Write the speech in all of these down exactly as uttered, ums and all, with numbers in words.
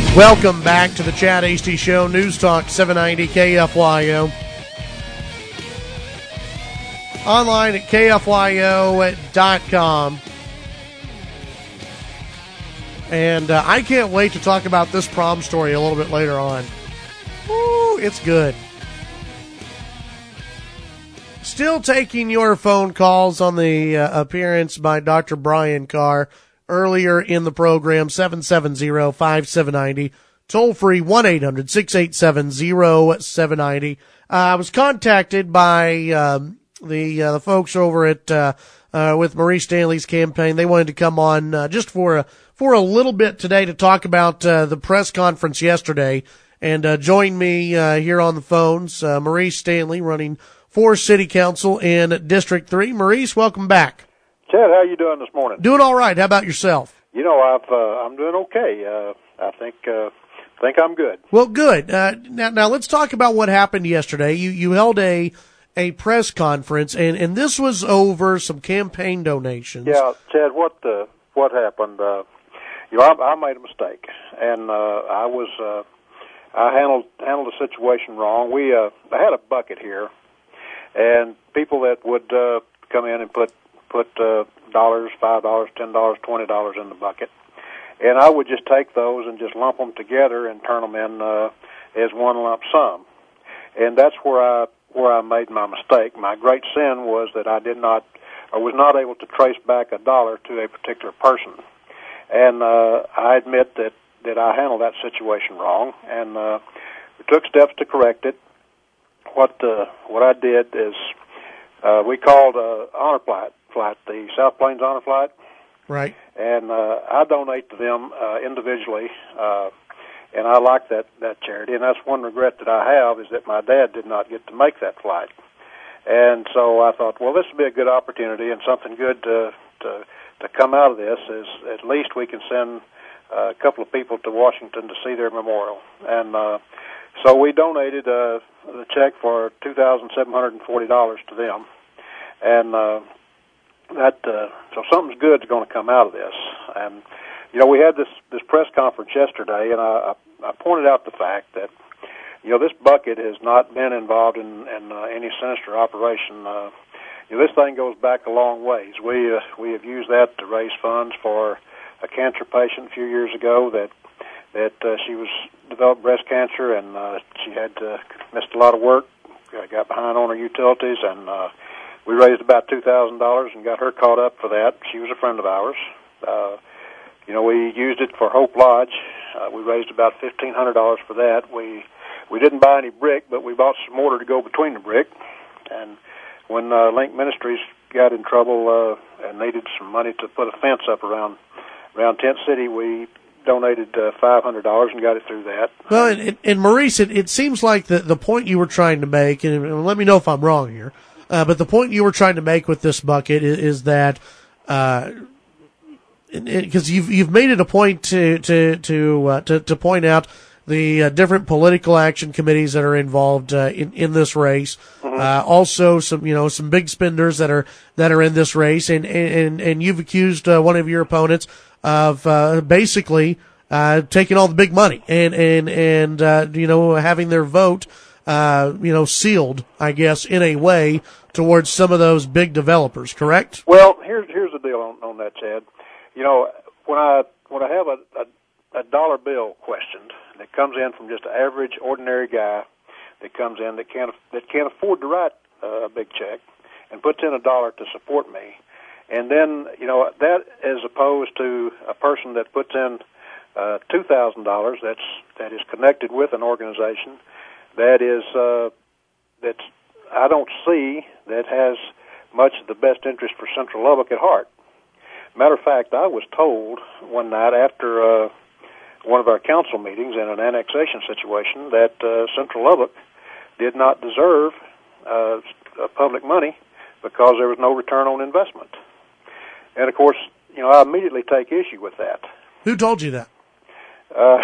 Welcome back to the Chad Hasty Show, News Talk seven ninety K F Y O. Online at K F Y O dot com. And uh, I can't wait to talk about this prom story a little bit later on. Woo, it's good. Still taking your phone calls on the uh, appearance by Doctor Brian Carr earlier in the program, seven seven zero, five seven nine zero. Toll free, one eight hundred, six eight seven, zero seven nine zero. Uh, I was contacted by um, the uh, the folks over at uh, uh, with Maurice Stanley's campaign. They wanted to come on uh, just for a for a little bit today to talk about uh, the press conference yesterday, and uh, join me uh, here on the phones. Uh, Maurice Stanley, running for City Council in District Three. Maurice, welcome back. Chad, how you doing this morning? Doing all right. How about yourself? You know, I've uh, I'm doing okay. Uh, I think uh, think I'm good. Well, good. Uh, now, now let's talk about what happened yesterday. You you held a a press conference, and, and this was over some campaign donations. Yeah, Chad. What uh, what happened? Uh, you know, I, I made a mistake, and uh, I was uh, I handled handled the situation wrong. We uh, I had a bucket here, and people that would uh, come in and put. put uh, dollars, five dollars, ten dollars, twenty dollars in the bucket. And I would just take those and just lump them together and turn them in uh, as one lump sum. And that's where I where I made my mistake. My great sin was that I did not, or was not able to trace back a dollar to a particular person. And uh, I admit that, that I handled that situation wrong, and uh, we took steps to correct it. What uh, what I did is uh, we called uh, honor flight. Flight, the South Plains Honor Flight. Right. And uh, I donate to them uh, individually, uh, and I like that, that charity. And that's one regret that I have, is that my dad did not get to make that flight. And so I thought, well, this would be a good opportunity, and something good to to, to come out of this is at least we can send uh, a couple of people to Washington to see their memorial. And uh, so we donated uh, the check for two thousand seven hundred forty dollars to them. And uh, That uh, so something's good's going to come out of this, and you know we had this this press conference yesterday, and I, I pointed out the fact that you know this bucket has not been involved in, in uh, any sinister operation. Uh, you know this thing goes back a long ways. We uh, we have used that to raise funds for a cancer patient a few years ago that that uh, she was developed breast cancer, and uh, she had uh, missed a lot of work, uh, got behind on her utilities, and uh, we raised about two thousand dollars and got her caught up for that. She was a friend of ours. Uh, you know, we used it for Hope Lodge. Uh, we raised about fifteen hundred dollars for that. We we didn't buy any brick, but we bought some mortar to go between the brick. And when uh, Link Ministries got in trouble uh, and needed some money to put a fence up around around Tent City, we donated uh, five hundred dollars and got it through that. Well, and, and Maurice, it, it seems like the, the point you were trying to make, and let me know if I'm wrong here, Uh, but the point you were trying to make with this bucket is, is that, uh, because you've you've made it a point to to to uh, to, to point out the uh, different political action committees that are involved uh, in in this race. Mm-hmm. Uh, also, some you know some big spenders that are that are in this race, and and and you've accused uh, one of your opponents of uh, basically uh, taking all the big money and and and uh, you know having their vote. Uh, you know, sealed, I guess, in a way towards some of those big developers, correct? Well, here's here's the deal on, on that, Chad. You know, when I when I have a, a, a dollar bill questioned that comes in from just an average, ordinary guy that comes in that can't that can't afford to write uh, a big check and puts in a dollar to support me, and then you know that as opposed to a person that puts in uh, two thousand dollars that's that is connected with an organization. That is, uh, that's, I don't see that has much of the best interest for Central Lubbock at heart. Matter of fact, I was told one night after uh, one of our council meetings in an annexation situation that uh, Central Lubbock did not deserve uh, public money because there was no return on investment. And, of course, you know, I immediately take issue with that. Who told you that? Uh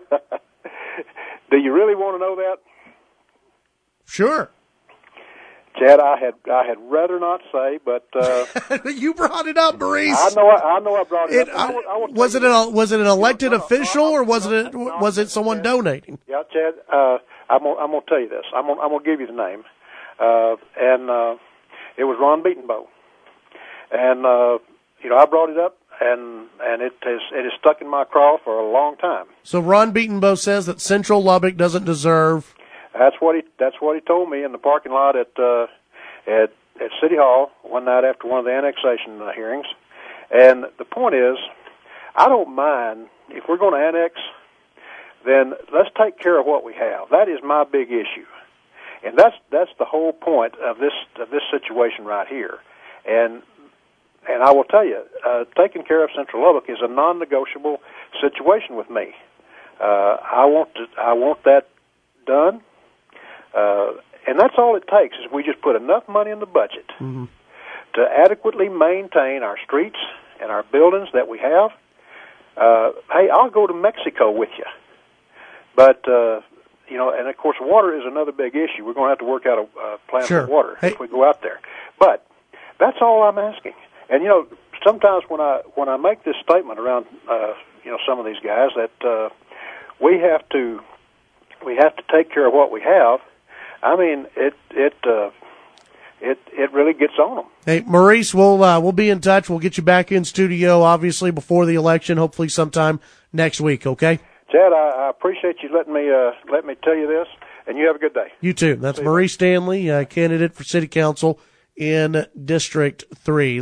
Do you really want to know that? Sure. Chad, I had I had rather not say, but uh, you brought it up, Maurice. I know I, I know I brought it, it up. I would, I would was it an was it an elected no, no, official no, or was no, it no, was it someone Chad, donating? Yeah, Chad. Uh, I'm gonna, I'm gonna tell you this. I'm gonna, I'm gonna give you the name, uh, and uh, it was Ron Beatonbow, and uh, you know I brought it up, and and it has it has stuck in my craw for a long time. So Ron Beatonbow says that Central Lubbock doesn't deserve. That's what he that's what he told me in the parking lot at uh, at at City Hall one night after one of the annexation uh, hearings. And the point is, I don't mind if we're going to annex, then let's take care of what we have. That is my big issue, and that's that's the whole point of this of this situation right here. And and I will tell you, uh, taking care of Central Lubbock is a non-negotiable situation with me. Uh, I want to I want that done. Uh, and that's all it takes is we just put enough money in the budget mm-hmm. to adequately maintain our streets and our buildings that we have. Uh, hey, I'll go to Mexico with you. But, uh, you know, and of course water is another big issue. We're going to have to work out a uh, plan sure. for water hey. if we go out there. But that's all I'm asking. And, you know, sometimes when I when I make this statement around, uh, you know, some of these guys that uh, we have to we have to take care of what we have, I mean, it it uh, it it really gets on them. Hey, Maurice, we'll uh, we'll be in touch. We'll get you back in studio, obviously before the election, hopefully sometime next week. Okay, Chad, I, I appreciate you letting me uh, let me tell you this, and you have a good day. You too. That's Maurice Stanley, uh, candidate for City Council in District Three.